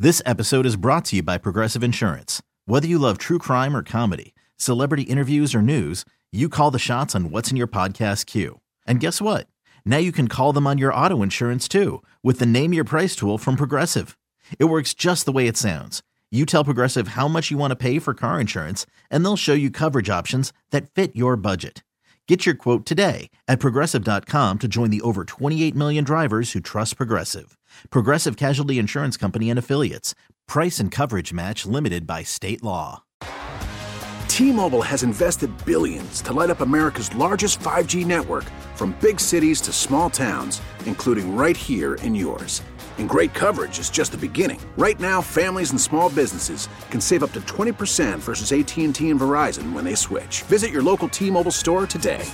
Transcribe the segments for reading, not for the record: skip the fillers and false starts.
This episode is brought to you by Progressive Insurance. Whether you love true crime or comedy, celebrity interviews or news, you call the shots on what's in your podcast queue. And guess what? Now you can call them on your auto insurance too with the Name Your Price tool from Progressive. It works just the way it sounds. You tell Progressive how much you want to pay for car insurance, and they'll show you coverage options that fit your budget. Get your quote today at Progressive.com to join the over 28 million drivers who trust Progressive. Progressive Casualty Insurance Company and Affiliates. Price and coverage match limited by state law. T-Mobile has invested billions to light up America's largest 5G network, from big cities to small towns, including right here in yours. And great coverage is just the beginning. Right now, families and small businesses can save up to 20% versus AT&T and Verizon when they switch. Visit your local T-Mobile store today.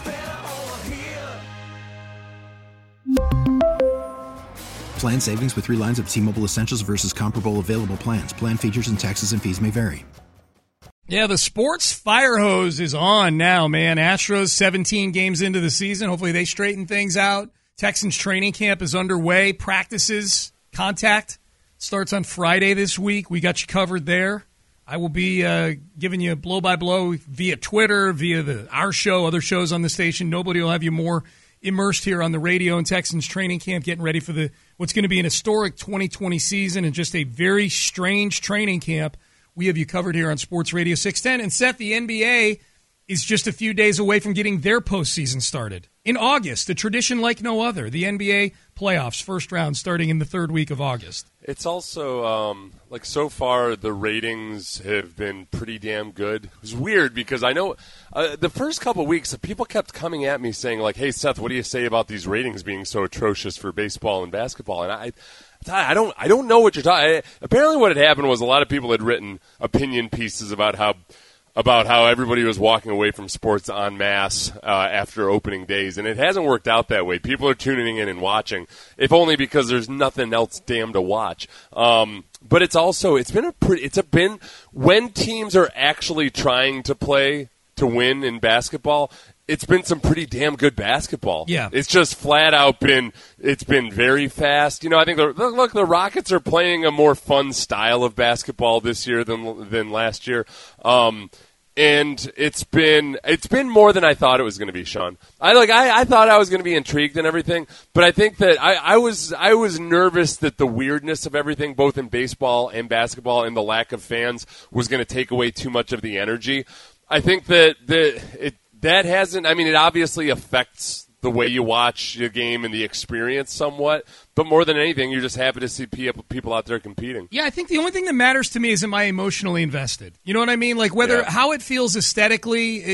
Plan savings with 3 lines of T-Mobile Essentials versus comparable available plans. Plan features and taxes and fees may vary. Yeah, the sports fire hose is on now, man. Astros 17 games into the season. Hopefully they straighten things out. Texans training camp is underway. Practices, contact starts on Friday this week. We got you covered there. I will be giving you blow-by-blow via Twitter, via our show, other shows on the station. Nobody will have you more immersed here on the radio and Texans training camp, getting ready for what's going to be an historic 2020 season and just a very strange training camp. We have you covered here on Sports Radio 610. And Seth, the NBA is just a few days away from getting their postseason started. In August, a tradition like no other. The NBA playoffs, first round, starting in the third week of August. It's also, so far, the ratings have been pretty damn good. It was weird because I know the first couple of weeks, people kept coming at me saying, like, hey, Seth, what do you say about these ratings being so atrocious for baseball and basketball? And I don't know what you're talking. Apparently what had happened was a lot of people had written opinion pieces about how everybody was walking away from sports en masse after opening days, and it hasn't worked out that way. People are tuning in and watching, if only because there's nothing else damn to watch. But it's been when teams are actually trying to play to win in basketball, it's been some pretty damn good basketball. Yeah. It's just flat out it's been very fast. You know, I think the Rockets are playing a more fun style of basketball this year than last year. And it's been more than I thought it was going to be, Sean. I thought I was going to be intrigued and everything, but I think that I was nervous that the weirdness of everything, both in baseball and basketball, and the lack of fans was going to take away too much of the energy. I think that that hasn't. I mean, it obviously affects the way you watch the game and the experience somewhat, but more than anything, you're just happy to see people out there competing. Yeah, I think the only thing that matters to me is, am I emotionally invested? You know what I mean? Like how it feels aesthetically,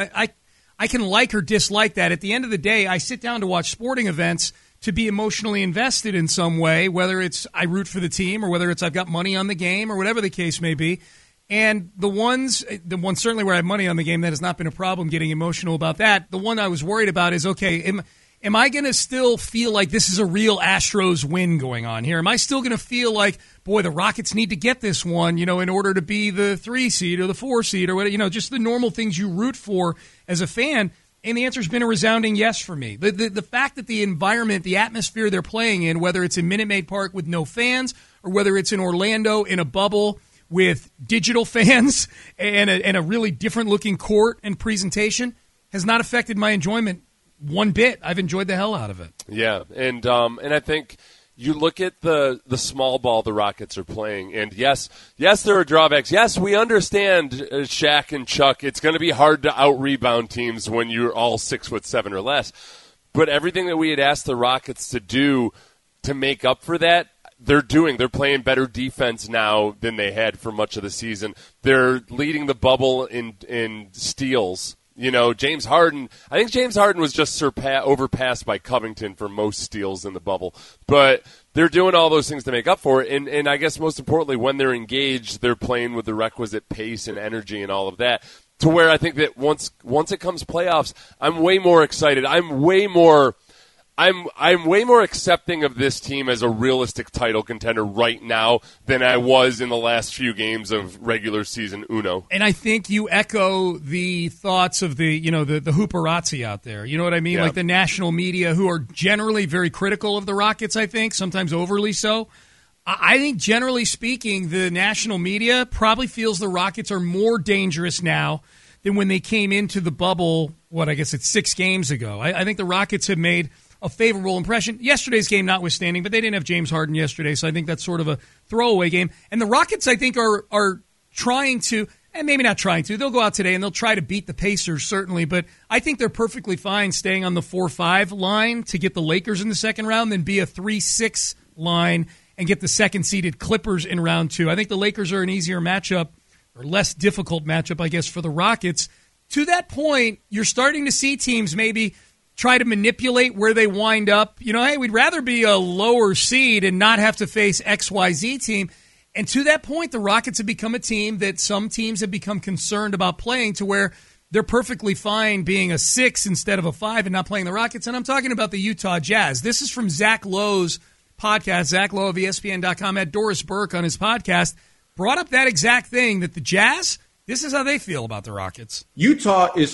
I can like or dislike that. At the end of the day, I sit down to watch sporting events to be emotionally invested in some way, whether it's I root for the team or whether it's I've got money on the game or whatever the case may be. And the ones certainly where I have money on the game, that has not been a problem getting emotional about that. The one I was worried about is, okay, am I going to still feel like this is a real Astros win going on here? Am I still going to feel like, boy, the Rockets need to get this one, in order to be the 3 seed or the 4 seed or whatever, just the normal things you root for as a fan? And the answer's been a resounding yes for me. The fact that the environment, the atmosphere they're playing in, whether it's in Minute Maid Park with no fans or whether it's in Orlando in a bubble with digital fans and a really different-looking court and presentation, has not affected my enjoyment one bit. I've enjoyed the hell out of it. Yeah, and I think you look at the small ball the Rockets are playing, and yes, there are drawbacks. Yes, we understand, Shaq and Chuck, it's going to be hard to out-rebound teams when you're all 6'7" or less. But everything that we had asked the Rockets to do to make up for that, they're doing. They're playing better defense now than they had for much of the season. They're leading the bubble in steals. James Harden, I think James Harden was just overpassed by Covington for most steals in the bubble. But they're doing all those things to make up for it. And I guess most importantly, when they're engaged, they're playing with the requisite pace and energy and all of that. To where I think that once it comes playoffs, I'm way more excited. I'm way more accepting of this team as a realistic title contender right now than I was in the last few games of regular season Uno. And I think you echo the thoughts of the hooperazzi out there. You know what I mean? Yeah. Like the national media, who are generally very critical of the Rockets, I think, sometimes overly so. I think generally speaking, the national media probably feels the Rockets are more dangerous now than when they came into the bubble, I guess it's 6 games ago. I think the Rockets have made a favorable impression. Yesterday's game notwithstanding, but they didn't have James Harden yesterday, so I think that's sort of a throwaway game. And the Rockets, I think, are trying to, and maybe not trying to, they'll go out today and they'll try to beat the Pacers, certainly, but I think they're perfectly fine staying on the 4-5 line to get the Lakers in the second round than be a 3-6 line and get the second-seeded Clippers in round 2. I think the Lakers are an easier matchup, or less difficult matchup, I guess, for the Rockets. To that point, you're starting to see teams maybe try to manipulate where they wind up. Hey, we'd rather be a lower seed and not have to face XYZ team. And to that point, the Rockets have become a team that some teams have become concerned about playing, to where they're perfectly fine being a 6 instead of a 5 and not playing the Rockets. And I'm talking about the Utah Jazz. This is from Zach Lowe's podcast. Zach Lowe of ESPN.com had Doris Burke on his podcast, brought up that exact thing, that the Jazz, this is how they feel about the Rockets. Utah is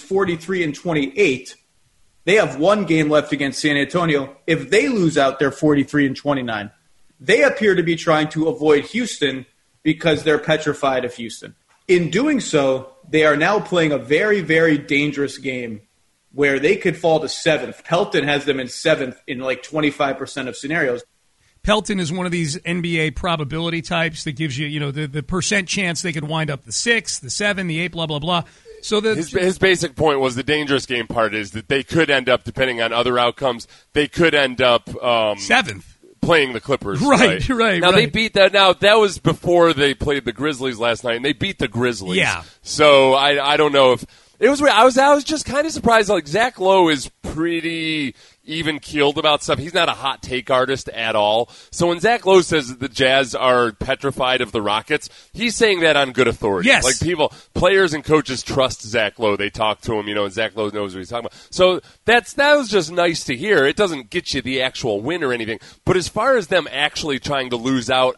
43-28. They have 1 game left against San Antonio. If they lose out, they're 43-29. They appear to be trying to avoid Houston because they're petrified of Houston. In doing so, they are now playing a very, very dangerous game where they could fall to 7th. Pelton has them in 7th in like 25% of scenarios. Pelton is one of these NBA probability types that gives you, the percent chance they could wind up the 6, the 7, the 8, blah, blah, blah. So his basic point was the dangerous game part is that they could end up, depending on other outcomes, they could end up 7th. Playing the Clippers. Right. Now, they beat that. Now, that was before they played the Grizzlies last night, and they beat the Grizzlies. Yeah. So I don't know if it was. I was just kind of surprised. Like, Zach Lowe is pretty even-keeled about stuff. He's not a hot take artist at all. So when Zach Lowe says that the Jazz are petrified of the Rockets, he's saying that on good authority. Yes. Like, players and coaches trust Zach Lowe. They talk to him, and Zach Lowe knows what he's talking about. So that was just nice to hear. It doesn't get you the actual win or anything. But as far as them actually trying to lose out,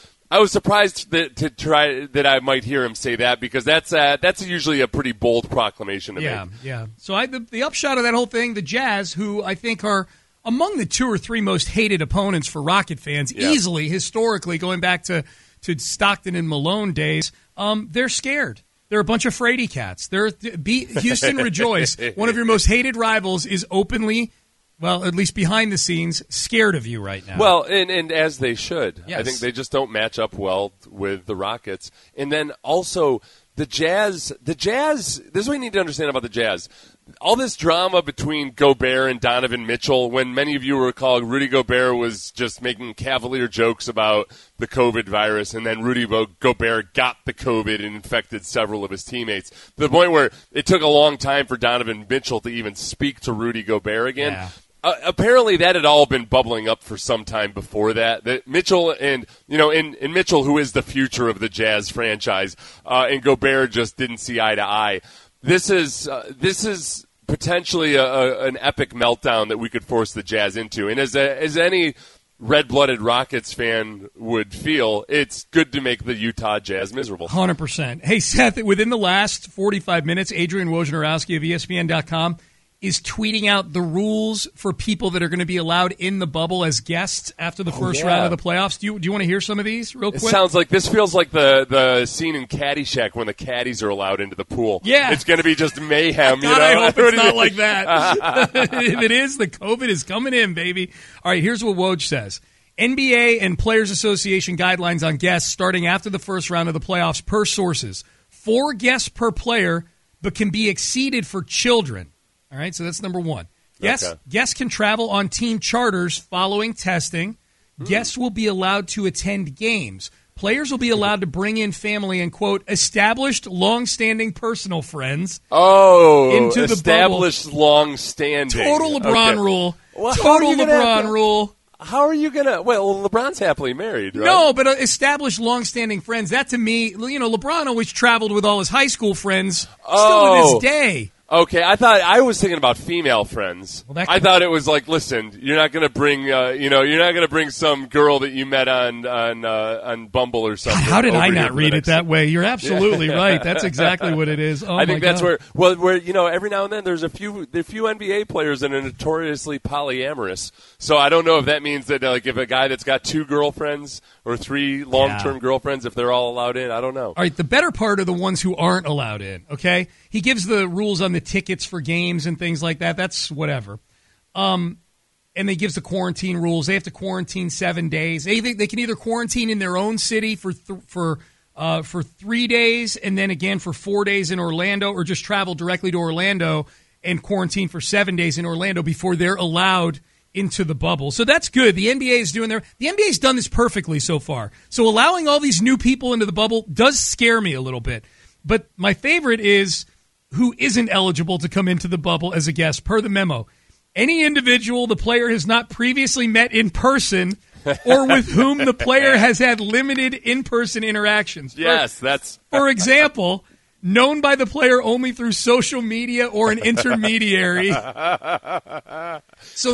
I was surprised that I might hear him say that, because that's usually a pretty bold proclamation to make. Yeah. So the upshot of that whole thing, the Jazz, who I think are among the 2 or 3 most hated opponents for Rocket fans, easily, historically, going back to Stockton and Malone days, they're scared. They're a bunch of fraidy cats. Houston rejoice. One of your most hated rivals is openly, well, at least behind the scenes, scared of you right now. Well, and as they should. Yes. I think they just don't match up well with the Rockets. And then also the Jazz, this is what you need to understand about the Jazz. All this drama between Gobert and Donovan Mitchell, when many of you recall Rudy Gobert was just making cavalier jokes about the COVID virus, and then Rudy Gobert got the COVID and infected several of his teammates, to the point where it took a long time for Donovan Mitchell to even speak to Rudy Gobert again. Yeah. Apparently that had all been bubbling up for some time before that. That Mitchell and Mitchell, who is the future of the Jazz franchise, and Gobert just didn't see eye to eye. This is potentially an epic meltdown that we could force the Jazz into. And as any red-blooded Rockets fan would feel, it's good to make the Utah Jazz miserable. 100%. Hey, Seth, within the last 45 minutes, Adrian Wojnarowski of ESPN.com is tweeting out the rules for people that are going to be allowed in the bubble as guests after the first round of the playoffs. Do you want to hear some of these real quick? It sounds like this feels like the scene in Caddyshack when the caddies are allowed into the pool. Yeah. It's going to be just mayhem. God, I hope it's not like that. If it is, the COVID is coming in, baby. All right, here's what Woj says. NBA and Players Association guidelines on guests starting after the first round of the playoffs per sources. 4 guests per player, but can be exceeded for children. All right, so that's number 1. Guests can travel on team charters following testing. Guests will be allowed to attend games. Players will be allowed to bring in family and, quote, established long-standing personal friends into the established long-standing. Total LeBron rule. Well, Total LeBron rule. How are you going to – well, LeBron's happily married, right? No, but established long-standing friends, that to me – LeBron always traveled with all his high school friends still to this day. Okay, I was thinking about female friends. Well, I thought it was like, listen, you're not going to bring, you're not going to bring some girl that you met on Bumble or something. God, how did I not read it that way? You're absolutely right. That's exactly what it is. Oh, I think that's where every now and then there's a few NBA players that are notoriously polyamorous. So I don't know if that means that like if a guy that's got 2 girlfriends or 3 long-term girlfriends, if they're all allowed in, I don't know. All right, the better part are the ones who aren't allowed in. Okay, he gives the rules on the tickets for games and things like that. That's whatever. And they gives the quarantine rules. They have to quarantine 7 days. They can either quarantine in their own city for 3 days and then again for 4 days in Orlando, or just travel directly to Orlando and quarantine for 7 days in Orlando before they're allowed into the bubble. So that's good. The NBA is doing the NBA's done this perfectly so far. So allowing all these new people into the bubble does scare me a little bit. But my favorite is who isn't eligible to come into the bubble as a guest, per the memo. Any individual the player has not previously met in person or with whom the player has had limited in-person interactions. Yes, For example, known by the player only through social media or an intermediary. So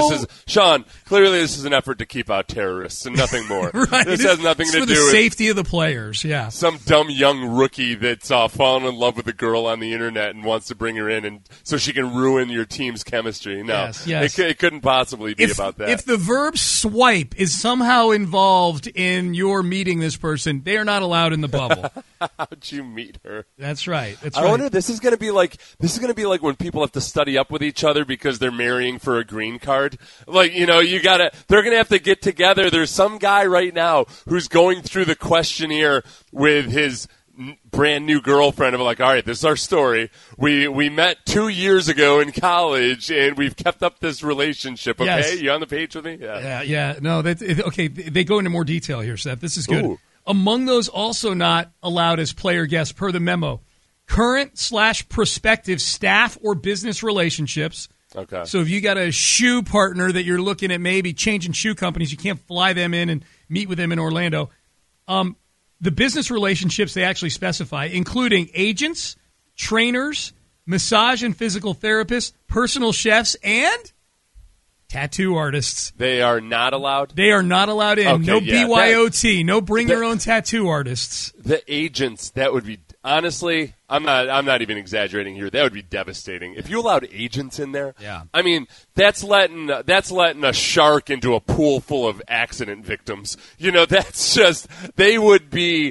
clearly this is an effort to keep out terrorists and nothing more. Right. This has nothing to do with the safety of the players, yeah. Some dumb young rookie that's fallen in love with a girl on the internet and wants to bring her in and so she can ruin your team's chemistry. No, yes. It couldn't possibly be about that. If the verb swipe is somehow involved in your meeting this person, they are not allowed in the bubble. How'd you meet her? That's right. I wonder. This is going to be like when people have to study up with each other because they're marrying for a green card. Like they're going to have to get together. There's some guy right now who's going through the questionnaire with his brand new girlfriend. I'm like, all right, this is our story. We met 2 years ago in college, and we've kept up this relationship. Okay, yes. You on the page with me? Yeah. No, okay. They go into more detail here, Seth. This is good. Ooh. Among those also not allowed as player guests, per the memo, current/prospective staff or business relationships. Okay. So if you got a shoe partner that you're looking at maybe changing shoe companies, you can't fly them in and meet with them in Orlando. The business relationships they actually specify, including agents, trainers, massage and physical therapists, personal chefs, and tattoo artists. They are not allowed? They are not allowed in. Okay, no BYOT. No bring your own tattoo artists. The agents, that would be, honestly, I'm not even exaggerating here. That would be devastating. If you allowed agents in there, yeah. I mean, that's letting a shark into a pool full of accident victims. That's just, they would be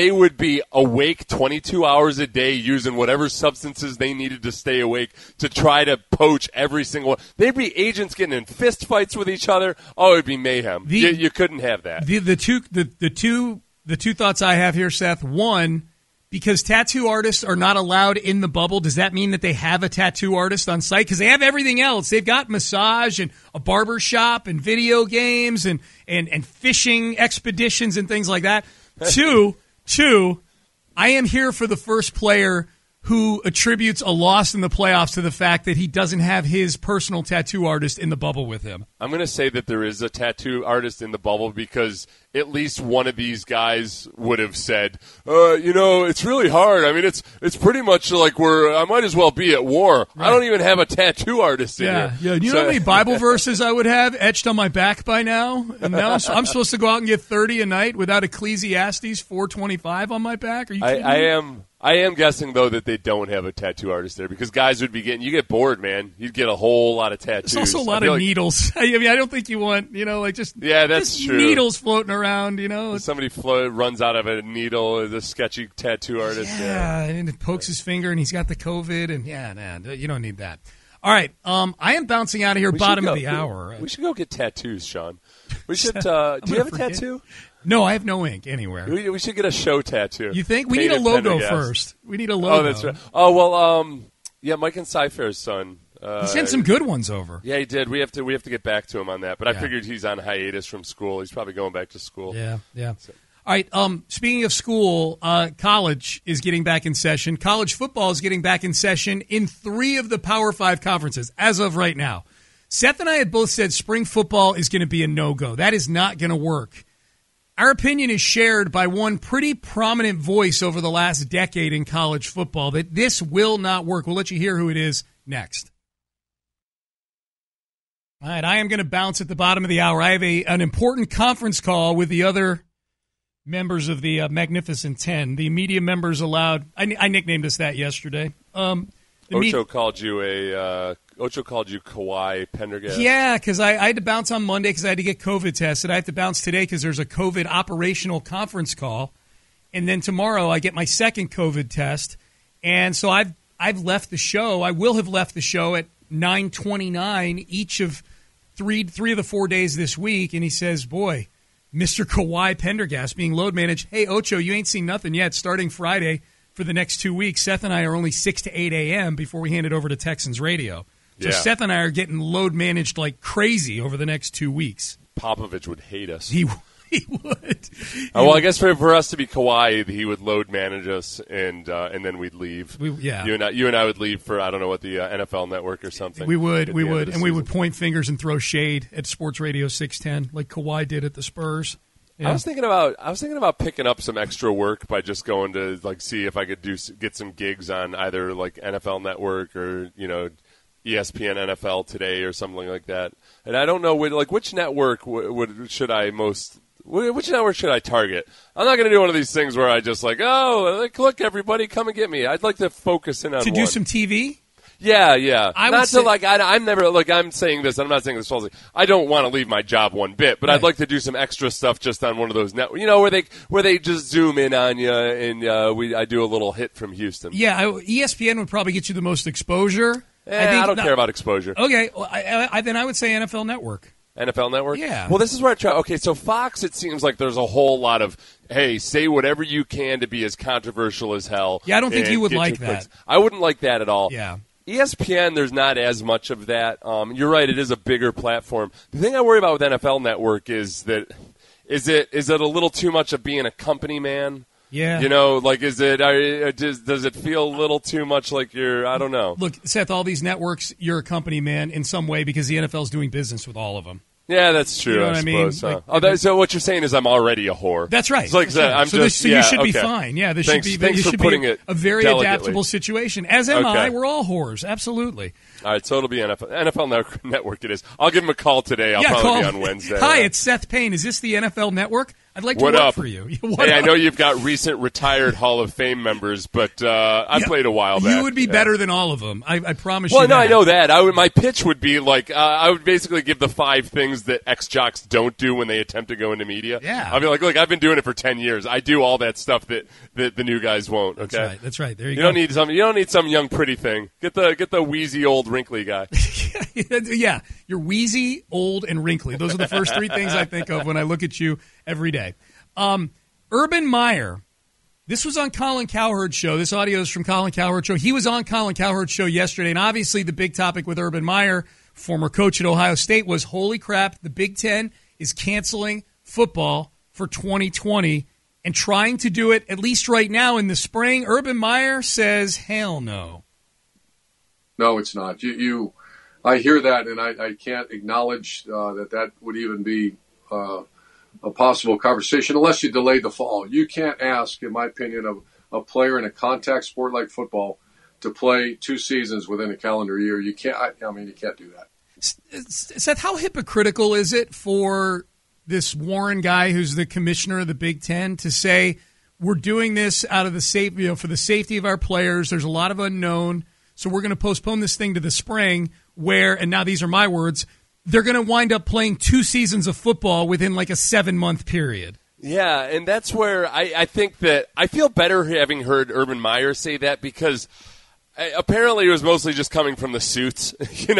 awake 22 hours a day using whatever substances they needed to stay awake to try to poach every single one. They'd be agents getting in fist fights with each other. Oh, it'd be mayhem. You couldn't have that. The two thoughts I have here, Seth. One, because tattoo artists are not allowed in the bubble, does that mean that they have a tattoo artist on site? Because they have everything else. They've got massage and a barber shop and video games and fishing expeditions and things like that. Two, I am here for the first player who attributes a loss in the playoffs to the fact that he doesn't have his personal tattoo artist in the bubble with him. I'm going to say that there is a tattoo artist in the bubble because at least one of these guys would have said, it's really hard. I mean, it's pretty much like I might as well be at war. Right. I don't even have a tattoo artist in here. Yeah. You know how many Bible verses I would have etched on my back by now? And now I'm supposed to go out and get 30 a night without Ecclesiastes 4:25 on my back? Are you kidding me? I am guessing, though, that they don't have a tattoo artist there because guys would be you get bored, man. You'd get a whole lot of tattoos. There's also a lot of needles. I mean, I don't think you want, that's true. Needles floating around, Somebody runs out of a needle, the sketchy tattoo artist. Yeah, and it pokes his finger and he's got the COVID, and you don't need that. All right, I am bouncing out of here bottom of the hour. We should go get tattoos, Sean. We should. Do you have a tattoo? No, I have no ink anywhere. We should get a show tattoo. You think? We need a logo first. We need a logo. Oh, that's right. Oh, well, Mike and Cypher's son. He sent some good ones over. Yeah, he did. We have to get back to him on that. But I figured he's on hiatus from school. He's probably going back to school. Yeah. So. All right, speaking of school, college is getting back in session. College football is getting back in session in 3 of the Power 5 conferences as of right now. Seth and I had both said spring football is going to be a no-go. That is not going to work. Our opinion is shared by one pretty prominent voice over the last decade in college football that this will not work. We'll let you hear who it is next. All right, I am going to bounce at the bottom of the hour. I have an important conference call with the other members of the Magnificent 10, the media members allowed. I nicknamed us that yesterday. Ocho called you Kawhi Pendergast. Yeah, because I had to bounce on Monday because I had to get COVID tested. I have to bounce today because there's a COVID operational conference call, and then tomorrow I get my second COVID test, and so I've left the show. I will have left the show at 9:29 each of three of the 4 days this week, and he says, "Boy, Mr. Kawhi Pendergast being load managed. Hey, Ocho, you ain't seen nothing yet. Starting Friday for the next 2 weeks, Seth and I are only 6 to 8 a.m. before we hand it over to Texans Radio. So Yeah. Seth and I are getting load managed like crazy over the next 2 weeks. Popovich would hate us. He would. Well, I guess for us to be Kawhi, he would load manage us, and then we'd leave. Yeah. You and I would leave for, I don't know what, the NFL Network or something. We would, and we would point fingers and throw shade at Sports Radio 610 like Kawhi did at the Spurs. Yeah. I was thinking about picking up some extra work by just going to see if I could get some gigs on either like NFL Network or ESPN NFL Today or something like that. And I don't know which network should I target? I'm not going to do one of these things where I just look, everybody, come and get me. I'd like to focus in on do some TV. Yeah. I'm saying this. I'm not saying this falsely. I don't want to leave my job one bit, but Right. I'd like to do some extra stuff just on one of those networks, where they just zoom in on you, and I do a little hit from Houston. Yeah, ESPN would probably get you the most exposure. I don't care about exposure. Okay, well, then I would say NFL Network. NFL Network? Yeah. Well, this is where I try. Okay, so Fox, it seems like there's a whole lot of, hey, say whatever you can to be as controversial as hell. Yeah, I don't think and you would get like your that. clicks. I wouldn't like that at all. Yeah. ESPN, there's not as much of that. You're right; it is a bigger platform. The thing I worry about with NFL Network is that is it a little too much of being a company man? Yeah. Does it feel a little too much like you're? I don't know. Look, Seth, all these networks, you're a company man in some way because the NFL's doing business with all of them. Yeah, that's true. You know I what I mean? suppose. So what you're saying is I'm already a whore. That's right. It's like That's right. I'm so just. you should be okay. fine. Yeah, this Thanks should be. for This should putting be it a very delicately. adaptable situation. As am Okay. I. We're all whores. Absolutely. All right, so it'll be NFL Network. It is. I'll give him a call today. I'll probably be on Wednesday. Hi, it's Seth Payne. Is this the NFL Network? I'd like to What work up? for you. I know you've got recent retired Hall of Fame members, but I played a while back. You would be better than all of them. I promise Well, you no, that. I know that. My pitch would be I would basically give the 5 things that ex-jocks don't do when they attempt to go into media. Yeah. I'd be like, look, I've been doing it for 10 years. I do all that stuff that the new guys won't. Okay, That's right. There you You go. don't need some young pretty thing. Get the wheezy old wrinkly guy. Yeah, you're wheezy, old, and wrinkly. Those are the first 3 things I think of when I look at you every day. Urban Meyer, this was on Colin Cowherd's show. This audio is from Colin Cowherd's show. He was on Colin Cowherd's show yesterday, and obviously the big topic with Urban Meyer, former coach at Ohio State, was, holy crap, the Big Ten is canceling football for 2020 and trying to do it, at least right now in the spring. Urban Meyer says, hell no. No, it's not. I hear that, and I can't acknowledge that would even be a possible conversation unless you delay the fall. You can't ask, in my opinion, of a player in a contact sport like football to play 2 seasons within a calendar year. You can't. You can't do that. Seth, how hypocritical is it for this Warren guy, who's the commissioner of the Big Ten, to say we're doing this out of the for the safety of our players? There's a lot of unknown, so we're going to postpone this thing to the spring. Where, and now these are my words, they're going to wind up playing 2 seasons of football within like a 7-month period. Yeah, and that's where I think that I feel better having heard Urban Meyer say that, because apparently it was mostly just coming from the suits,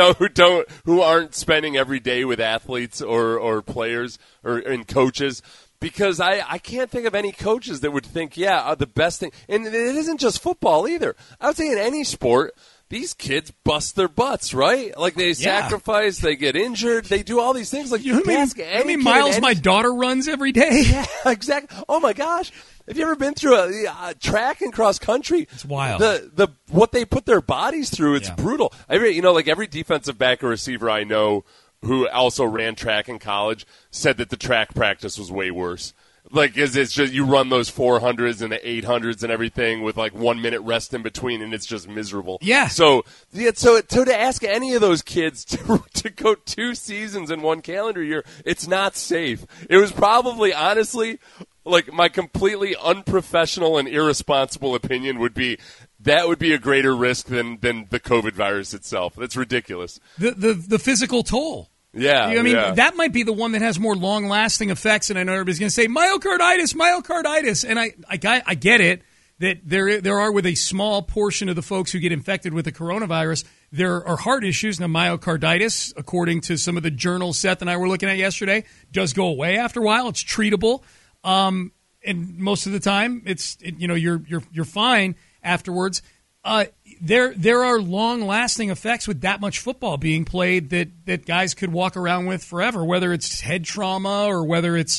who aren't spending every day with athletes or players and coaches. Because I can't think of any coaches that would think, the best thing. And it isn't just football either. I would say in any sport, these kids bust their butts, right? Like they sacrifice, they get injured, they do all these things. Like You know how many miles my daughter runs every day? Yeah, exactly. Oh my gosh. Have you ever been through a track and cross country? It's wild. The what they put their bodies through, it's brutal. Every defensive back or receiver I know who also ran track in college said that the track practice was way worse. Like, is it's just you run those 400s and the 800s and everything with like 1 minute rest in between, and it's just miserable. Yeah. So to ask any of those kids to go 2 seasons in 1 calendar year, it's not safe. It was probably, honestly, like my completely unprofessional and irresponsible opinion would be that would be a greater risk than the COVID virus itself. That's ridiculous. The physical toll. Yeah, I mean, that might be the one that has more long-lasting effects, and I know everybody's going to say myocarditis, and I get it that there are with a small portion of the folks who get infected with the coronavirus, there are heart issues. Now, myocarditis, according to some of the journals Seth and I were looking at yesterday, does go away after a while. It's treatable, and most of the time, you're fine afterwards. There are long-lasting effects with that much football being played that guys could walk around with forever, whether it's head trauma or whether it's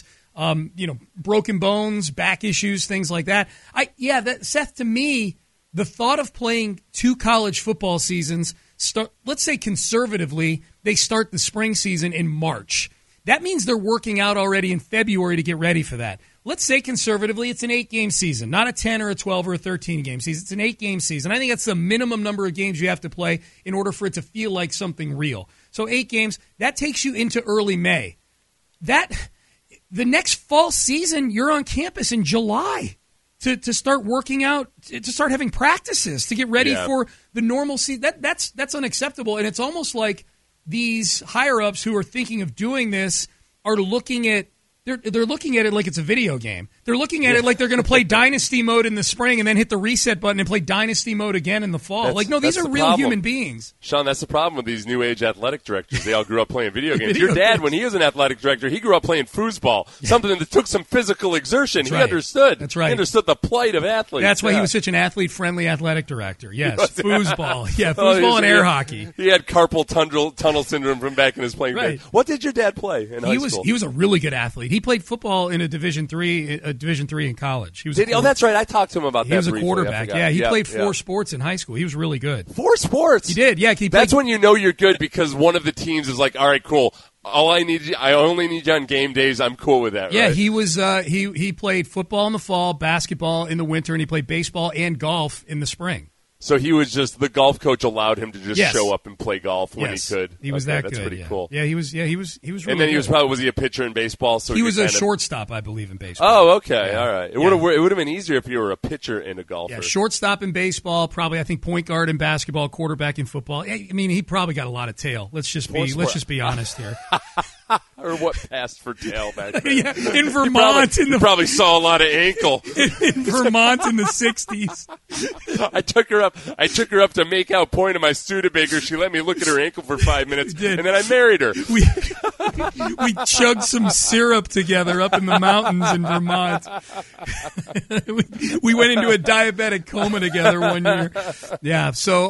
broken bones, back issues, things like that. Seth, to me, the thought of playing 2 college football seasons, let's say conservatively, they start the spring season in March. That means they're working out already in February to get ready for that. Let's say conservatively it's an 8-game season, not a 10 or a 12 or a 13-game season. It's an 8-game season. I think that's the minimum number of games you have to play in order for it to feel like something real. So 8 games, that takes you into early May. The next fall season, you're on campus in July to start working out, to start having practices, to get ready for the normal season. That's unacceptable, and it's almost like these higher-ups who are thinking of doing this are looking at They're looking at it like it's a video game. They're looking at it like they're going to play Dynasty mode in the spring and then hit the reset button and play Dynasty mode again in the fall. These are real human beings. Sean, that's the problem with these new age athletic directors. They all grew up playing video games. Your dad, when he was an athletic director, he grew up playing foosball, something that took some physical exertion. He understood. That's right. He understood the plight of athletes. That's why he was such an athlete-friendly athletic director. Yes, foosball. Yeah, foosball and air hockey. He had carpal tunnel syndrome from back in his playing days. What did your dad play in high school? He was a really good athlete. He played football in a Division III in college. That's right. I talked to him about that. He was briefly. A quarterback. Yeah, he played 4 sports in high school. He was really good. 4 sports? He did. Yeah, that's when you know you're good, because one of the teams is like, all right, cool. I only need you on game days. I'm cool with that. Yeah, right? he was. He played football in the fall, basketball in the winter, and he played baseball and golf in the spring. So he was just, the golf coach allowed him to just show up and play golf when he could. He was that good. That's pretty cool. Yeah, he was really good. And then was he a pitcher in baseball? So he was a shortstop, I believe, in baseball. Oh, okay. Yeah. All right. It would have been easier if you were a pitcher and a golfer. Yeah, shortstop in baseball, probably, I think, point guard in basketball, quarterback in football. I mean, he probably got a lot of tail. Let's just be honest here. Or what passed for tail back then. Yeah, in Vermont. You probably saw a lot of ankle. in Vermont in the 60s. I took her up to make out point of my Studebaker. She let me look at her ankle for 5 minutes, and then I married her. We chugged some syrup together up in the mountains in Vermont. we went into a diabetic coma together one year. Yeah,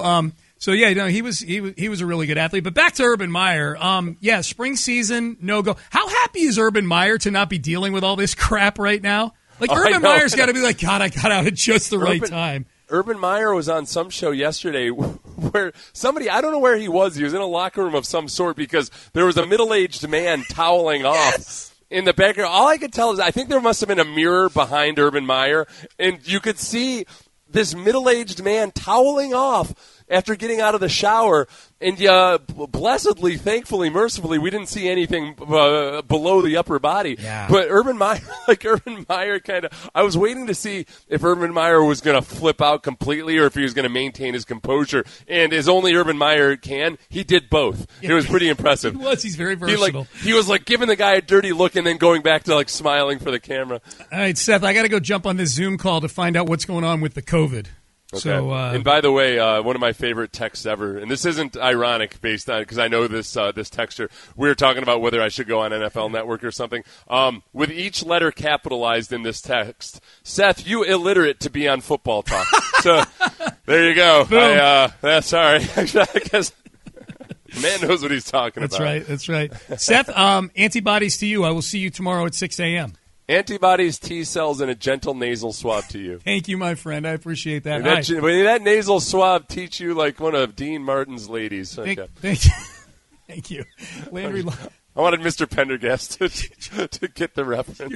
he was a really good athlete. But back to Urban Meyer. Spring season, no go. How happy is Urban Meyer to not be dealing with all this crap right now? Like, Urban Meyer's got to be like, God, I got out at just the right time. Urban Meyer was on some show yesterday where somebody, I don't know where he was in a locker room of some sort, because there was a middle-aged man toweling off in the background. All I could tell is I think there must have been a mirror behind Urban Meyer, and you could see this middle-aged man toweling off after getting out of the shower, and blessedly, thankfully, mercifully, we didn't see anything below the upper body. Yeah. But Urban Meyer kind of, I was waiting to see if Urban Meyer was going to flip out completely or if he was going to maintain his composure. And as only Urban Meyer can, he did both. Yeah. It was pretty impressive. He's very versatile. He was giving the guy a dirty look and then going back to smiling for the camera. All right, Seth, I got to go jump on this Zoom call to find out what's going on with the COVID. Okay. So, and by the way, one of my favorite texts ever, and this isn't ironic based on, because I know this texter, we were talking about whether I should go on NFL Network or something. With each letter capitalized in this text, Seth, you illiterate to be on Football Talk. So there you go. Sorry. I guess man knows what he's talking about. That's right. Seth, antibodies to you. I will see you tomorrow at 6 a.m. Antibodies, T-cells, and a gentle nasal swab to you. Thank you, my friend. I appreciate that. Will that nasal swab teach you like one of Dean Martin's ladies? Okay. Thank you. Thank you. Landry I wanted Mr. Pendergast to get the reference.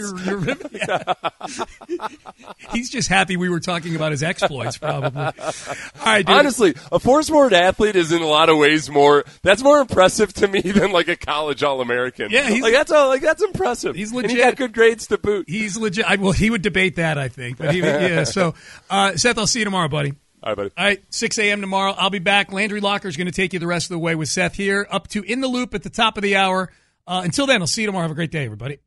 He's just happy we were talking about his exploits, probably. All right, dude. Honestly, a four-sport athlete is in a lot of ways that's more impressive to me than like a college All-American. Yeah, that's impressive. He's legit. And he got good grades to boot. He's legit. Well, he would debate that, I think. But so, Seth, I'll see you tomorrow, buddy. All right, buddy. All right, 6 a.m. tomorrow. I'll be back. Landry Locker is going to take you the rest of the way with Seth here, up to In the Loop at the top of the hour. Until then, I'll see you tomorrow. Have a great day, everybody.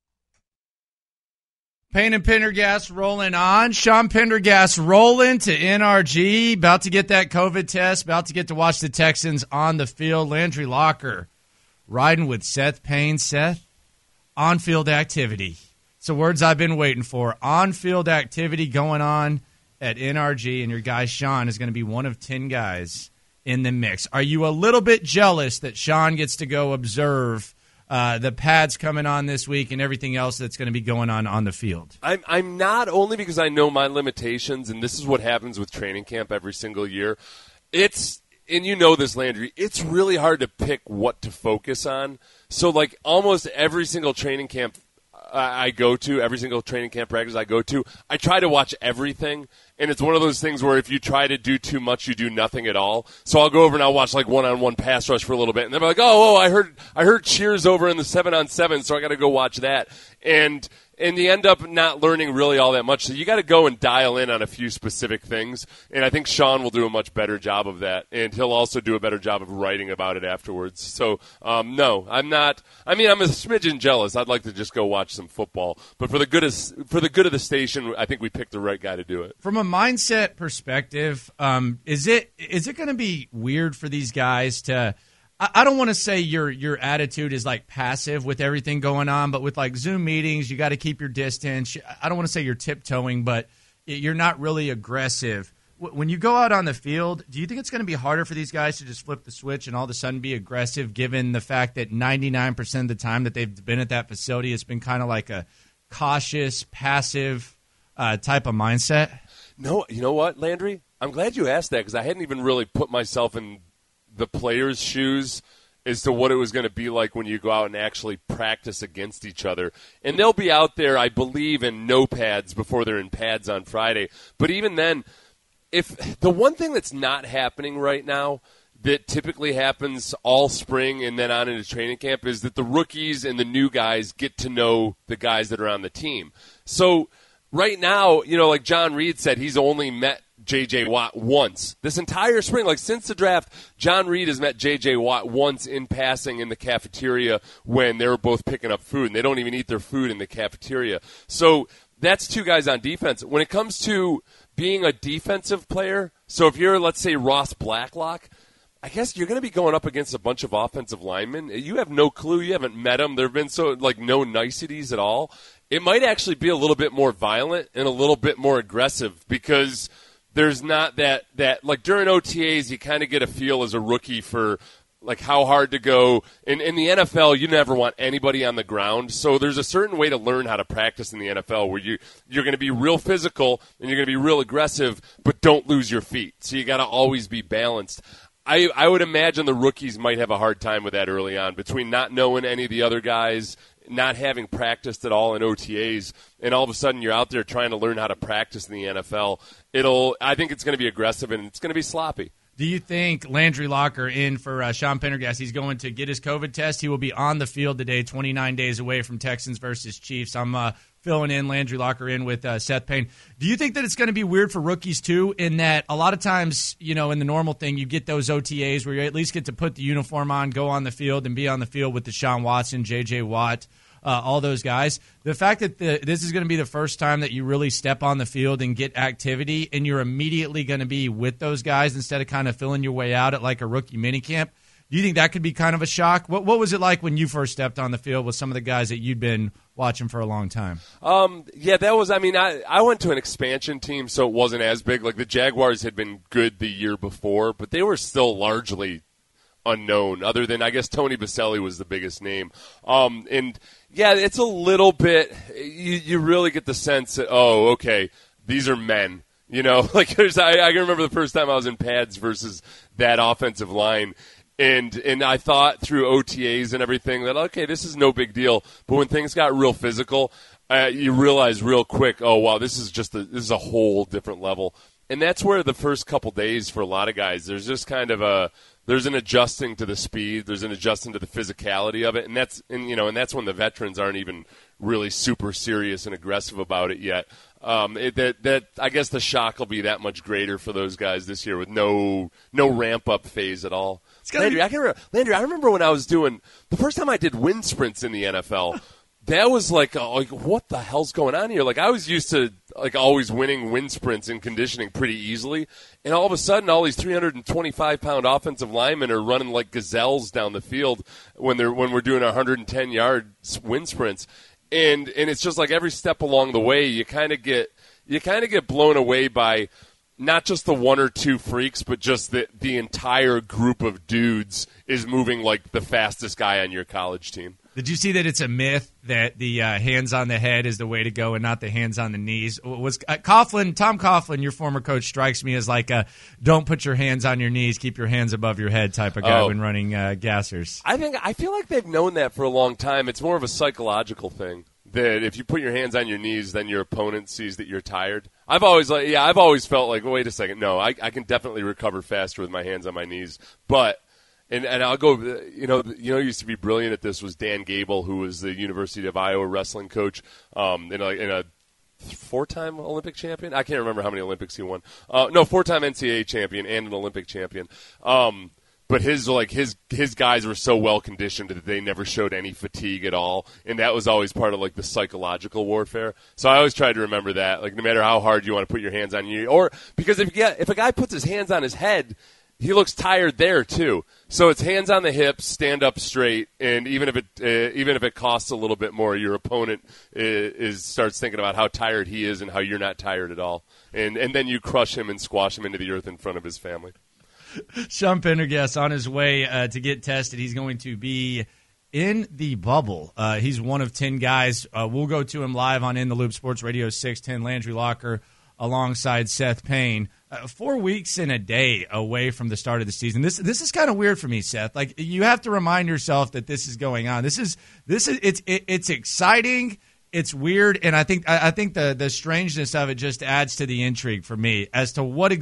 Payne and Pendergast rolling on. Sean Pendergast rolling to NRG. About to get that COVID test. About to get to watch the Texans on the field. Landry Locker riding with Seth Payne. Seth, on-field activity. It's the words I've been waiting for. On-field activity going on at NRG, and your guy Sean is going to be one of 10 guys in the mix. Are you a little bit jealous that Sean gets to go observe the pads coming on this week and everything else that's going to be going on the field? I'm not, only because I know my limitations, and this is what happens with training camp every single year. And you know this, Landry, it's really hard to pick what to focus on. So, like, almost every single training camp I go to, every single training camp practice I go to, I try to watch everything. And it's one of those things where if you try to do too much, you do nothing at all. So I'll go over and I'll watch like one-on-one pass rush for a little bit. And they're like, oh, I heard cheers over in the 7-on-7, so I got to go watch that. And you end up not learning really all that much. So you got to go and dial in on a few specific things. And I think Sean will do a much better job of that. And he'll also do a better job of writing about it afterwards. So, no, I'm not. I mean, I'm a smidgen jealous. I'd like to just go watch some football. But for the good of the station, I think we picked the right guy to do it. From a mindset perspective, is it going to be weird for these guys to – I don't want to say your attitude is like passive with everything going on, but with like Zoom meetings, you got to keep your distance. I don't want to say you're tiptoeing, but you're not really aggressive. When you go out on the field, do you think it's going to be harder for these guys to just flip the switch and all of a sudden be aggressive, given the fact that 99% of the time that they've been at that facility, it's been kind of like a cautious, passive type of mindset? No, you know what, Landry? I'm glad you asked that because I hadn't even really put myself in the players' shoes as to what it was going to be like when you go out and actually practice against each other. And they'll be out there, I believe, in no pads before they're in pads on Friday. But even then, if the one thing that's not happening right now that typically happens all spring and then on into training camp is that the rookies and the new guys get to know the guys that are on the team. So right now, like John Reed said, he's only met J.J. Watt once. This entire spring, like since the draft, John Reed has met J.J. Watt once in passing in the cafeteria when they were both picking up food, and they don't even eat their food in the cafeteria. So that's two guys on defense. When it comes to being a defensive player, so if you're, let's say, Ross Blacklock, I guess you're going to be going up against a bunch of offensive linemen. You have no clue. You haven't met them. There have been no niceties at all. It might actually be a little bit more violent and a little bit more aggressive because there's not that like during OTAs you kind of get a feel as a rookie for like how hard to go. In the NFL, you never want anybody on the ground. So there's a certain way to learn how to practice in the NFL where you're going to be real physical and you're going to be real aggressive, but don't lose your feet. So you got to always be balanced. I would imagine the rookies might have a hard time with that early on between not knowing any of the other guys, not having practiced at all in OTAs, and all of a sudden you're out there trying to learn how to practice in the NFL. I think it's going to be aggressive and it's going to be sloppy. Do you think Landry Locker in for Sean Pendergast, he's going to get his COVID test? He will be on the field today, 29 days away from Texans versus Chiefs. I'm filling in Landry Locker in with Seth Payne. Do you think that it's going to be weird for rookies too, in that a lot of times, in the normal thing, you get those OTAs where you at least get to put the uniform on, go on the field, and be on the field with Deshaun Watson, J.J. Watt, all those guys. The fact that this is going to be the first time that you really step on the field and get activity, and you're immediately going to be with those guys instead of kind of filling your way out at like a rookie minicamp, do you think that could be kind of a shock? What was it like when you first stepped on the field with some of the guys that you'd been watching for a long time? Yeah, that was, I went to an expansion team, so it wasn't as big. Like the Jaguars had been good the year before, but they were still largely unknown, other than I guess Tony Baselli was the biggest name. And yeah, it's a little bit, you really get the sense that, oh, okay, these are men. Like I can remember the first time I was in pads versus that offensive line. And I thought through OTAs and everything that, okay, this is no big deal. But when things got real physical, you realize real quick, oh, wow, this is a whole different level. And that's where the first couple days for a lot of guys, there's just kind of there's an adjusting to the speed, there's an adjusting to the physicality of it, and that's when the veterans aren't even really super serious and aggressive about it yet. I guess the shock will be that much greater for those guys this year with no ramp up phase at all. Landry, I remember when I was doing the first time I did wind sprints in the NFL. That was like, what the hell's going on here? Like, I was used to always winning wind sprints in conditioning pretty easily, and all of a sudden, all these 325-pound offensive linemen are running like gazelles down the field when we're doing 110-yard wind sprints, and it's just like every step along the way, you kind of get blown away by not just the one or two freaks, but just the entire group of dudes is moving like the fastest guy on your college team. Did you see that it's a myth that the hands on the head is the way to go and not the hands on the knees? Was Tom Coughlin, your former coach, strikes me as like a don't put your hands on your knees, keep your hands above your head type of guy when running gassers. I feel like they've known that for a long time. It's more of a psychological thing that if you put your hands on your knees, then your opponent sees that you're tired. I've always felt like, wait a second, no, I can definitely recover faster with my hands on my knees, but. And I'll go, used to be brilliant at this was Dan Gable, who was the University of Iowa wrestling coach, in a 4-time Olympic champion. I can't remember how many Olympics he won. 4-time NCAA champion and an Olympic champion. But his guys were so well conditioned that they never showed any fatigue at all, and that was always part of like the psychological warfare. So I always tried to remember that, like no matter how hard you want to put your hands on you, or because if a guy puts his hands on his head, he looks tired there too. So it's hands on the hips, stand up straight, and even if it costs a little bit more, your opponent starts thinking about how tired he is and how you're not tired at all, and then you crush him and squash him into the earth in front of his family. Sean Pendergast on his way to get tested. He's going to be in the bubble. He's one of 10 guys. We'll go to him live on In the Loop Sports Radio 610. Landry Locker alongside Seth Payne. 4 weeks and a day away from the start of the season. This is kind of weird for me, Seth. Like, you have to remind yourself that this is going on. It's exciting. It's weird, and I think the strangeness of it just adds to the intrigue for me as to what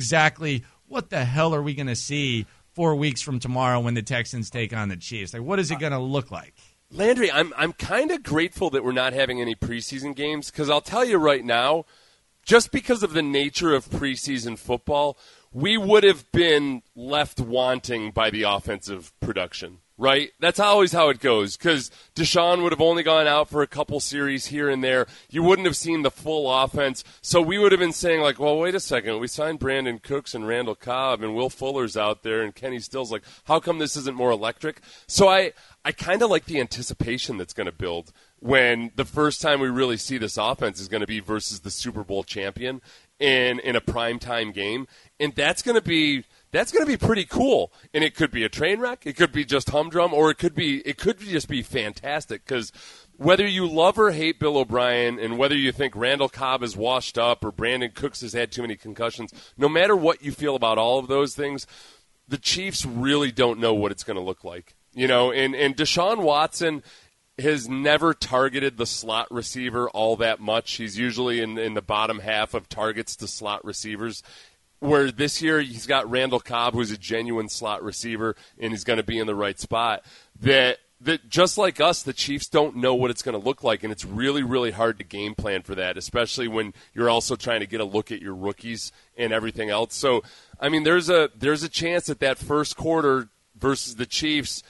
the hell are we going to see 4 weeks from tomorrow when the Texans take on the Chiefs? Like, what is it going to look like? Landry, I'm kind of grateful that we're not having any preseason games because I'll tell you right now, just because of the nature of preseason football, we would have been left wanting by the offensive production, right? That's always how it goes because Deshaun would have only gone out for a couple series here and there. You wouldn't have seen the full offense. So we would have been saying, like, well, wait a second. We signed Brandon Cooks and Randall Cobb and Will Fuller's out there and Kenny Stills. Like, how come this isn't more electric? So I kind of like the anticipation that's going to build when the first time we really see this offense is going to be versus the Super Bowl champion in a primetime game. And that's going to be pretty cool. And it could be a train wreck, it could be just humdrum, or it could just be fantastic because whether you love or hate Bill O'Brien and whether you think Randall Cobb is washed up or Brandon Cooks has had too many concussions, no matter what you feel about all of those things, the Chiefs really don't know what it's going to look like. And Deshaun Watson has never targeted the slot receiver all that much. He's usually in the bottom half of targets to slot receivers, where this year he's got Randall Cobb, who's a genuine slot receiver, and he's going to be in the right spot. That just like us, the Chiefs don't know what it's going to look like, and it's really, really hard to game plan for that, especially when you're also trying to get a look at your rookies and everything else. So, I mean, there's a chance that first quarter versus the Chiefs,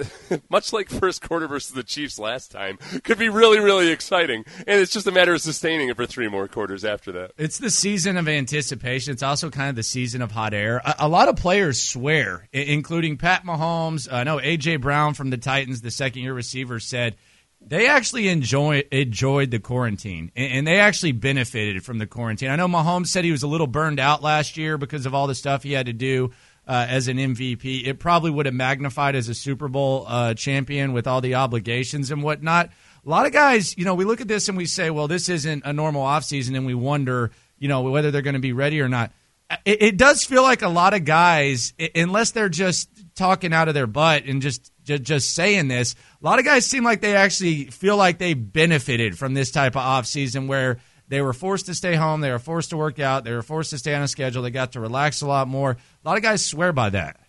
much like first quarter versus the Chiefs last time, could be really, really exciting. And it's just a matter of sustaining it for 3 more quarters after that. It's the season of anticipation. It's also kind of the season of hot air. A lot of players swear, including Pat Mahomes. I know A.J. Brown from the Titans, the second-year receiver, said they actually enjoyed the quarantine, and they actually benefited from the quarantine. I know Mahomes said he was a little burned out last year because of all the stuff he had to do as an MVP. It probably would have magnified as a Super Bowl champion with all the obligations and whatnot. A lot of guys, we look at this and we say, well, this isn't a normal offseason, and we wonder, whether they're going to be ready or not. it does feel like a lot of guys, unless they're just talking out of their butt and just saying this, a lot of guys seem like they actually feel like they benefited from this type of offseason where they were forced to stay home, they were forced to work out, they were forced to stay on a schedule, they got to relax a lot more. A lot of guys swear by that.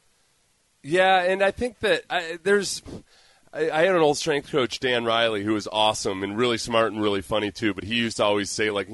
Yeah, and I think that I had an old strength coach, Dan Riley, who was awesome and really smart and really funny too, but he used to always say, like,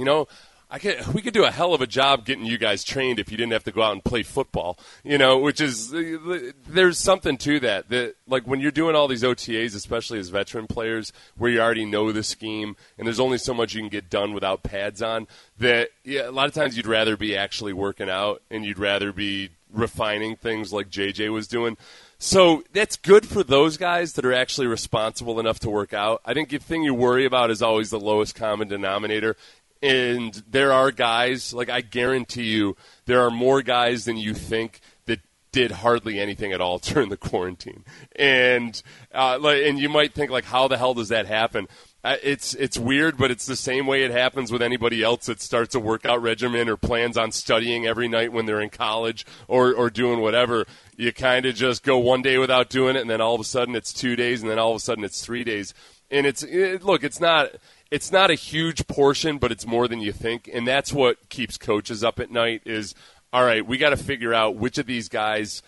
we could do a hell of a job getting you guys trained if you didn't have to go out and play football, which is, there's something to that, like when you're doing all these OTAs, especially as veteran players, where you already know the scheme and there's only so much you can get done without pads on, that a lot of times you'd rather be actually working out and you'd rather be refining things like JJ was doing. So that's good for those guys that are actually responsible enough to work out. I think the thing you worry about is always the lowest common denominator. And there are guys, like I guarantee you, there are more guys than you think that did hardly anything at all during the quarantine. And you might think, like, how the hell does that happen? It's weird, but it's the same way it happens with anybody else that starts a workout regimen or plans on studying every night when they're in college or doing whatever. You kind of just go one day without doing it, and then all of a sudden it's 2 days, and then all of a sudden it's 3 days. And it's not a huge portion, but it's more than you think, and that's what keeps coaches up at night is, all right, we got to figure out which of these guys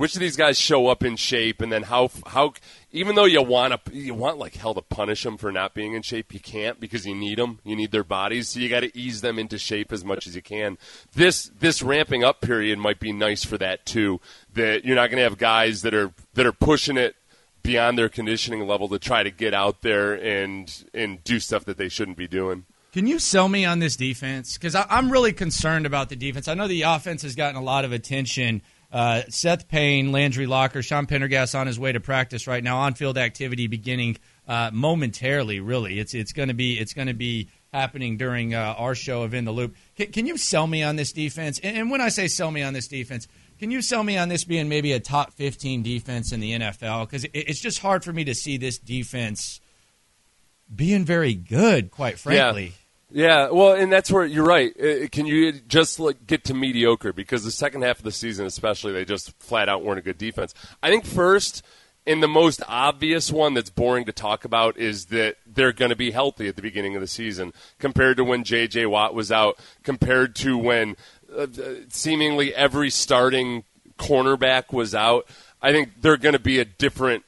show up in shape, and then how even though you want like hell to punish them for not being in shape, you can't because you need them. You need their bodies, so you got to ease them into shape as much as you can. This ramping up period might be nice for that too. That you're not going to have guys that are pushing it beyond their conditioning level to try to get out there and do stuff that they shouldn't be doing. Can you sell me on this defense? Because I'm really concerned about the defense. I know the offense has gotten a lot of attention. Seth Payne, Landry Locker, Sean Pendergast on his way to practice right now. On-field activity beginning momentarily. Really, it's going to be happening during our show of In the Loop. Can you sell me on this defense? And when I say sell me on this defense, can you sell me on this being maybe a top 15 defense in the NFL? Because it's just hard for me to see this defense being very good, quite frankly. Yeah, well, and that's where you're right. Can you just get to mediocre? Because the second half of the season especially, they just flat out weren't a good defense. I think first, and the most obvious one that's boring to talk about is that they're going to be healthy at the beginning of the season compared to when J.J. Watt was out, compared to when seemingly every starting cornerback was out. I think they're going to be a different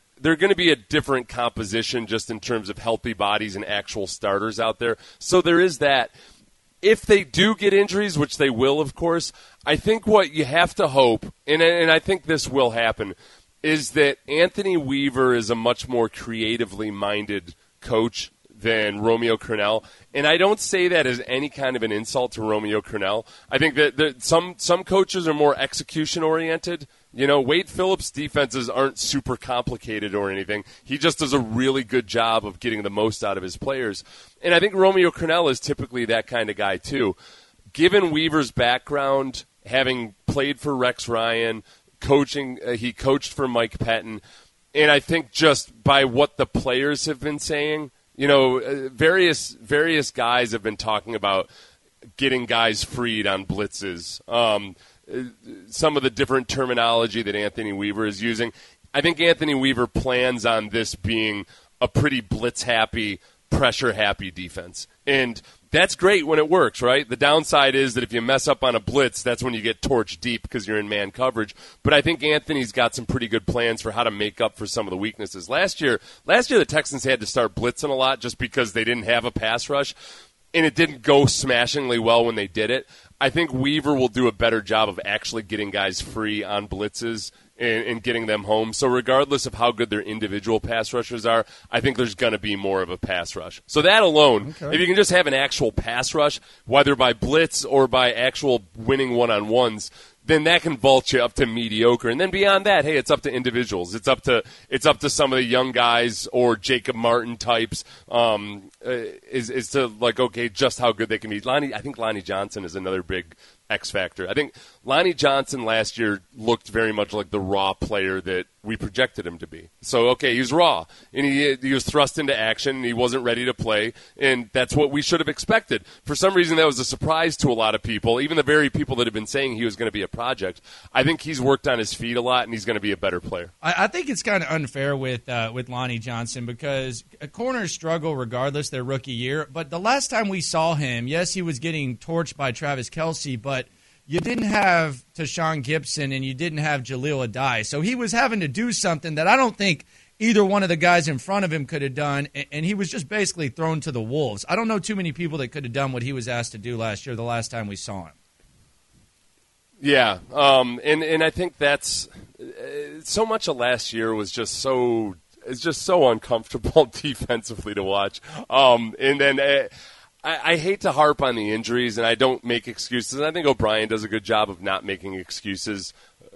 composition just in terms of healthy bodies and actual starters out there. So there is that. If they do get injuries, which they will, of course, I think what you have to hope, and I think this will happen, is that Anthony Weaver is a much more creatively minded coach than Romeo Crennel. And I don't say that as any kind of an insult to Romeo Crennel. I think that some coaches are more execution-oriented. Wade Phillips' defenses aren't super complicated or anything. He just does a really good job of getting the most out of his players. And I think Romeo Crennel is typically that kind of guy, too. Given Weaver's background, having played for Rex Ryan, he coached for Mike Pettin, and I think just by what the players have been saying, various guys have been talking about getting guys freed on blitzes. Some of the different terminology that Anthony Weaver is using. I think Anthony Weaver plans on this being a pretty blitz-happy, pressure-happy defense. And that's great when it works, right? The downside is that if you mess up on a blitz, that's when you get torched deep because you're in man coverage. But I think Anthony's got some pretty good plans for how to make up for some of the weaknesses. Last year the Texans had to start blitzing a lot just because they didn't have a pass rush, and it didn't go smashingly well when they did it. I think Weaver will do a better job of actually getting guys free on blitzes and getting them home. So regardless of how good their individual pass rushers are, I think there's going to be more of a pass rush. So that alone, if you can just have an actual pass rush, whether by blitz or by actual winning one-on-ones, then that can vault you up to mediocre. And then beyond that, hey, it's up to individuals. It's up to some of the young guys or Jacob Martin types. Is to okay, just how good they can be. I think Lonnie Johnson is another big X factor. I think Lonnie Johnson last year looked very much like the raw player that we projected him to be. So, okay, he was raw, and he was thrust into action, and he wasn't ready to play, and that's what we should have expected. For some reason, that was a surprise to a lot of people, even the very people that have been saying he was going to be a project. I think he's worked on his feet a lot, and he's going to be a better player. I think it's kind of unfair with Lonnie Johnson because corners struggle regardless their rookie year, but the last time we saw him, yes, he was getting torched by Travis Kelce, but you didn't have Tashawn Gibson and you didn't have Jaleel Adai. So he was having to do something that I don't think either one of the guys in front of him could have done, and he was just basically thrown to the wolves. I don't know too many people that could have done what he was asked to do last year, the last time we saw him. Yeah, and I think that's so much of last year was just so uncomfortable defensively to watch. And then I hate to harp on the injuries, and I don't make excuses. And I think O'Brien does a good job of not making excuses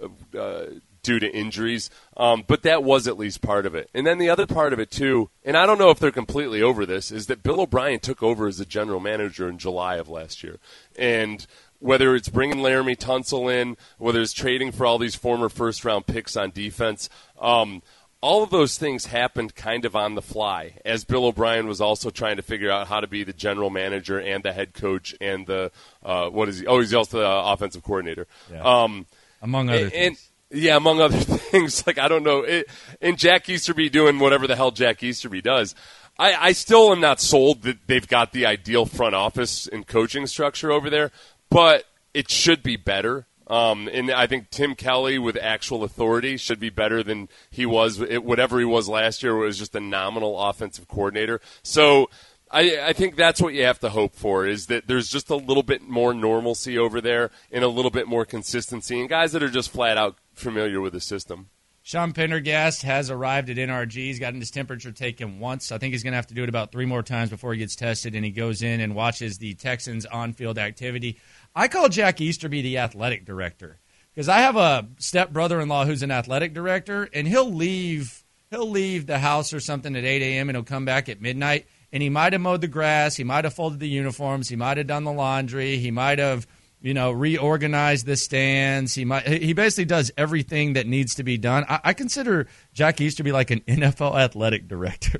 due to injuries, but that was at least part of it. And then the other part of it, too, and I don't know if they're completely over this, is that Bill O'Brien took over as the general manager in July of last year. And whether it's bringing Laramie Tunsil in, whether it's trading for all these former first-round picks on defense, all of those things happened kind of on the fly, as Bill O'Brien was also trying to figure out how to be the general manager and the head coach and the he's also the offensive coordinator. Yeah. Among other things. Yeah, among other things. Like, I don't know. And Jack Easterby doing whatever the hell Jack Easterby does. I still am not sold that they've got the ideal front office and coaching structure over there, but it should be better. And I think Tim Kelly with actual authority should be better than he was, whatever he was last year, where it was just a nominal offensive coordinator. So I think that's what you have to hope for, is that there's just a little bit more normalcy over there and a little bit more consistency, and guys that are just flat out familiar with the system. Sean Pendergast has arrived at NRG. He's gotten his temperature taken once. I think he's going to have to do it about 3 more times before he gets tested, and he goes in and watches the Texans' on-field activity. I call Jack Easterby the athletic director because I have a step-brother-in-law who's an athletic director, and he'll leave the house or something at 8 a.m. and he'll come back at midnight, and he might have mowed the grass, he might have folded the uniforms, he might have done the laundry, he might have reorganized the stands. He basically does everything that needs to be done. I consider Jack Easterby like an NFL athletic director.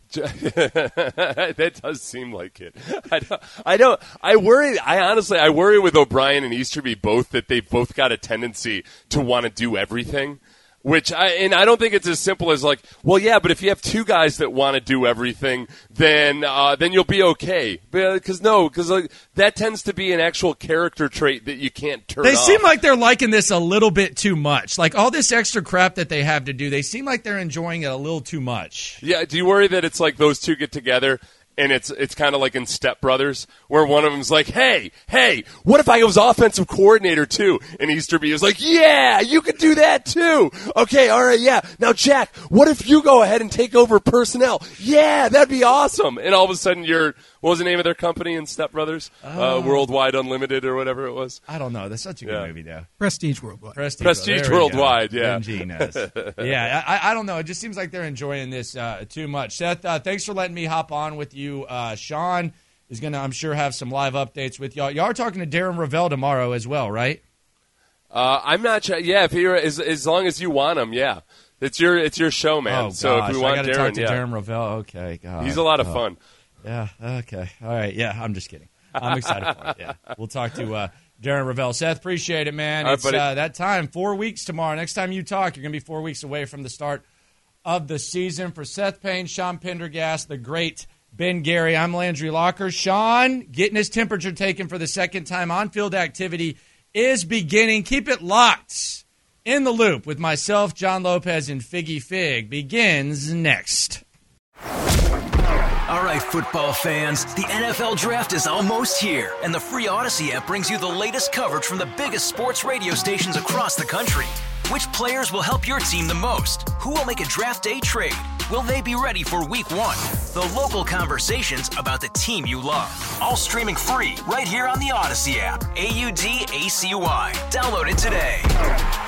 That does seem like it. I worry with O'Brien and Easterby both that they've both got a tendency to want to do everything. I don't think it's as simple as like, well, yeah, but if you have 2 guys that want to do everything, then you'll be okay. Because that tends to be an actual character trait that you can't turn off. They seem like they're liking this a little bit too much. Like all this extra crap that they have to do, they seem like they're enjoying it a little too much. Yeah, do you worry that it's like those 2 get together and it's kind of like in Step Brothers, where one of them's like, hey, what if I was offensive coordinator too? And Easterby is like, yeah, you could do that too. Okay, all right, yeah. Now, Jack, what if you go ahead and take over personnel? Yeah, that'd be awesome. And all of a sudden what was the name of their company in Step Brothers? Worldwide Unlimited or whatever it was. I don't know. That's such a good movie, though. Prestige Worldwide. Prestige Worldwide, yeah. Yeah, I don't know. It just seems like they're enjoying this too much. Seth, thanks for letting me hop on with you. Sean is going to, I'm sure, have some live updates with y'all. Y'all are talking to Darren Rovell tomorrow as well, right? I'm not sure. Yeah, if you're as long as you want him, yeah. It's your show, man. Oh, so gosh, if we want I gotta Darren, talk to Darren Rovell. Okay, God. He's a lot of fun. Yeah. Okay. All right. Yeah. I'm just kidding. I'm excited for it. Yeah. We'll talk to Darren Rovell. Seth, appreciate it, man. It's that time. 4 weeks tomorrow. Next time you talk, you're going to be 4 weeks away from the start of the season. For Seth Payne, Sean Pendergast, the great Ben Gary, I'm Landry Locker. Sean getting his temperature taken for the second time. On-field activity is beginning. Keep it locked. In the Loop with myself, John Lopez, and Figgy Fig begins next. All right, football fans, the NFL Draft is almost here, and the free Odyssey app brings you the latest coverage from the biggest sports radio stations across the country. Which players will help your team the most? Who will make a draft day trade? Will they be ready for Week 1? The local conversations about the team you love. All streaming free right here on the Odyssey app. AUDACY. Download it today.